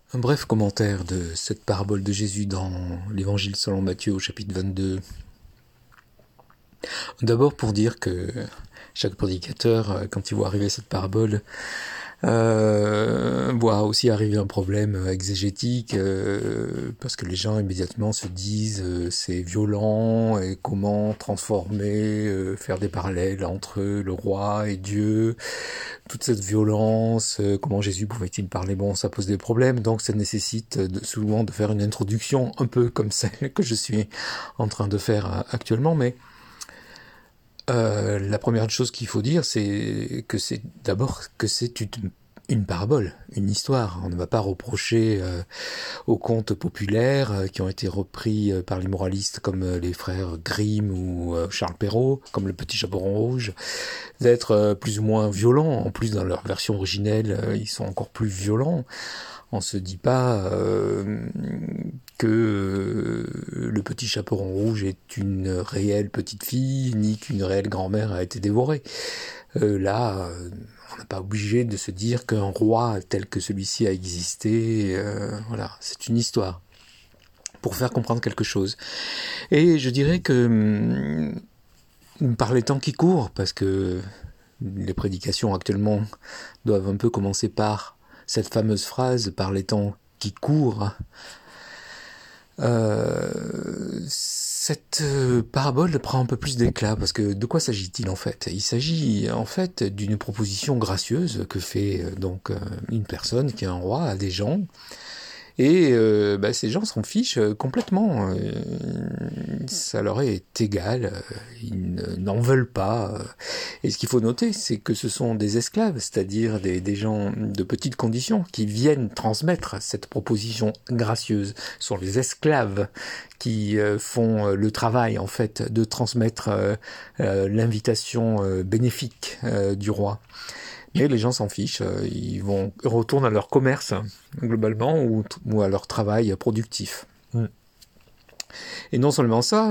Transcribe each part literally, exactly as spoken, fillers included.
Un bref commentaire de cette parabole de Jésus dans l'évangile selon Matthieu au chapitre vingt-deux. D'abord pour dire que chaque prédicateur, quand il voit arriver cette parabole, euh, voit aussi arriver un problème exégétique, euh, parce que les gens immédiatement se disent euh, c'est violent, et comment transformer, euh, faire des parallèles entre le roi et Dieu, toute cette violence, euh, comment Jésus pouvait-il parler, bon ça pose des problèmes, donc ça nécessite de, souvent de faire une introduction un peu comme celle que je suis en train de faire actuellement, mais Euh, la première chose qu'il faut dire, c'est que c'est d'abord que c'est une, une parabole, une histoire. On ne va pas reprocher euh, aux contes populaires euh, qui ont été repris euh, par les moralistes comme euh, les frères Grimm ou euh, Charles Perrault, comme le Petit Chaperon Rouge, d'être euh, plus ou moins violents. En plus, dans leur version originelle, euh, ils sont encore plus violents. On se dit pas euh, que euh, le petit chaperon rouge est une réelle petite fille, ni qu'une réelle grand-mère a été dévorée. Euh, là, euh, on n'est pas obligé de se dire qu'un roi tel que celui-ci a existé. Euh, voilà, c'est une histoire pour faire comprendre quelque chose. Et je dirais que hum, par les temps qui courent, parce que les prédications actuellement doivent un peu commencer par cette fameuse phrase, par les temps qui courent, euh, cette parabole prend un peu plus d'éclat, parce que de quoi s'agit-il en fait? Il s'agit en fait d'une proposition gracieuse que fait donc une personne qui est un roi à des gens, et euh, bah, ces gens s'en fichent complètement. Euh, ça leur est égal, ils n'en veulent pas. Et ce qu'il faut noter, c'est que ce sont des esclaves, c'est-à-dire des, des gens de petites conditions, qui viennent transmettre cette proposition gracieuse. Ce sont les esclaves qui euh, font le travail, en fait, de transmettre euh, euh, l'invitation euh, bénéfique euh, du roi. Mais les gens s'en fichent, ils vont retournent à leur commerce, globalement, ou, ou à leur travail productif. Mm. Et non seulement ça,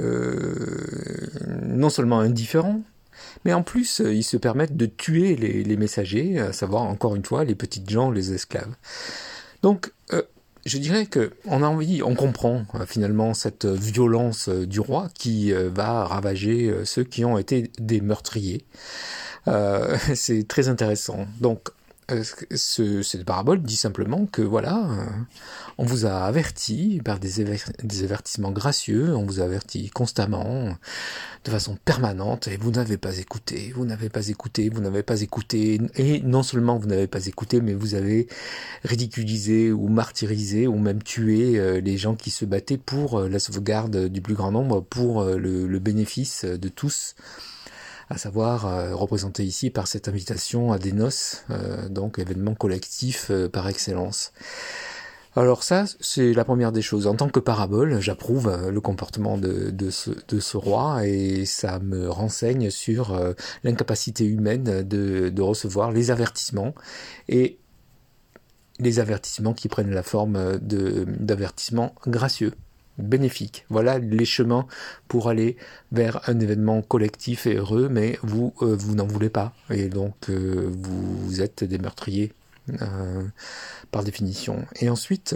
euh, non seulement indifférents, mais en plus, ils se permettent de tuer les, les messagers, à savoir, encore une fois, les petites gens, les esclaves. Donc, euh, je dirais que on a envie, on comprend euh, finalement cette violence euh, du roi qui euh, va ravager euh, ceux qui ont été des meurtriers. Euh, c'est très intéressant. Donc, euh, ce, cette parabole dit simplement que voilà, euh, on vous a averti par des, éver- des avertissements gracieux, on vous a averti constamment, de façon permanente, et vous n'avez pas écouté, vous n'avez pas écouté, vous n'avez pas écouté, et non seulement vous n'avez pas écouté, mais vous avez ridiculisé ou martyrisé ou même tué euh, les gens qui se battaient pour euh, la sauvegarde du plus grand nombre, pour euh, le, le bénéfice de tous, à savoir euh, représenté ici par cette invitation à des noces, euh, donc événement collectif euh, par excellence. Alors ça, c'est la première des choses. En tant que parabole, j'approuve euh, le comportement de, de, ce, de ce roi, et ça me renseigne sur euh, l'incapacité humaine de, de recevoir les avertissements, et les avertissements qui prennent la forme de, d'avertissements gracieux, bénéfiques. Voilà les chemins pour aller vers un événement collectif et heureux, mais vous, euh, vous n'en voulez pas. Et donc, euh, vous, vous êtes des meurtriers, euh, par définition. Et ensuite,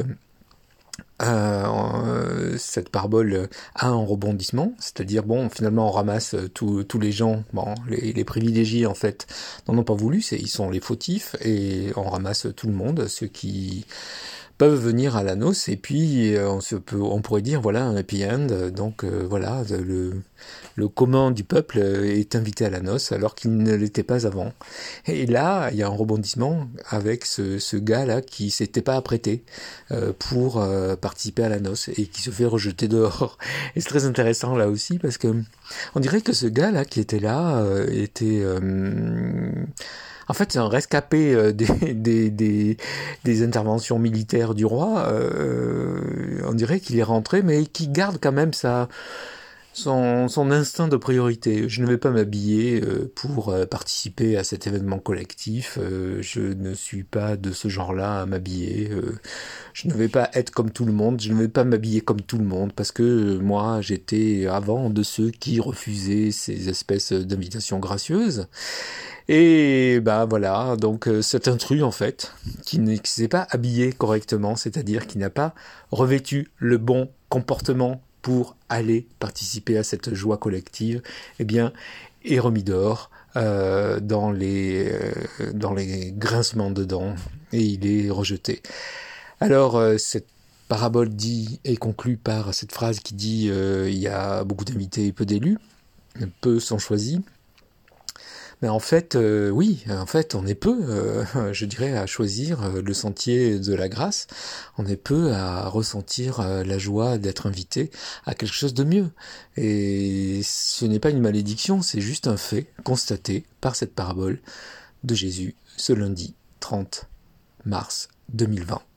euh, cette parabole a un rebondissement, c'est-à-dire, bon, finalement, on ramasse tous tous les gens, bon, les, les privilégiés, en fait, n'en ont pas voulu, c'est, ils sont les fautifs, et on ramasse tout le monde, ceux qui peuvent venir à la noce, et puis euh, on, se peut, on pourrait dire, voilà, un happy end, donc euh, voilà, le, le commun du peuple est invité à la noce, alors qu'il ne l'était pas avant. Et là, il y a un rebondissement avec ce, ce gars-là qui s'était pas apprêté euh, pour euh, participer à la noce, et qui se fait rejeter dehors. Et c'est très intéressant là aussi, parce que on dirait que ce gars-là qui était là euh, était... Euh, en fait, c'est un rescapé euh, des, des, des, des interventions militaires du roi. Euh, on dirait qu'il est rentré, mais qui garde quand même sa, son, son instinct de priorité. Je ne vais pas m'habiller euh, pour euh, participer à cet événement collectif. Euh, je ne suis pas de ce genre-là à m'habiller. Euh, je ne vais pas être comme tout le monde. Je ne vais pas m'habiller comme tout le monde parce que euh, moi, j'étais avant de ceux qui refusaient ces espèces d'invitations gracieuses. Et bah voilà, donc euh, cet intrus en fait, qui ne qui s'est pas habillé correctement, c'est-à-dire qui n'a pas revêtu le bon comportement pour aller participer à cette joie collective, eh bien, est remis dehors euh, dans les euh, dans les grincements de dents et il est rejeté. Alors euh, cette parabole dit est conclue par cette phrase qui dit euh, il y a beaucoup d'invités et peu d'élus, peu sont choisis. Mais en fait, euh, oui, en fait, on est peu, euh, je dirais, à choisir euh, le sentier de la grâce. On est peu à ressentir euh, la joie d'être invité à quelque chose de mieux. Et ce n'est pas une malédiction, c'est juste un fait constaté par cette parabole de Jésus ce lundi trente mars deux mille vingt.